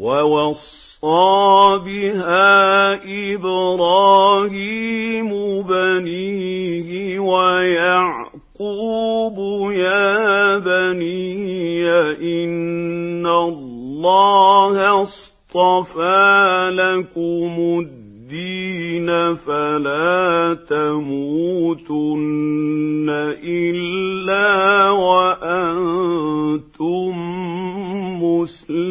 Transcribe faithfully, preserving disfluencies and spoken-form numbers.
وَوَصَّىٰ بِهَا إِبْرَاهِيمُ بَنِيهِ وَيَعْقُوبُ يَا بَنِيَّ إِنَّ اللَّهَ اصْطَفَىٰ لَكُمُ الدِّينَ فَلَا تَمُوتُنَّ إِلَّا وَأَنتُم مُّسْلِمُونَ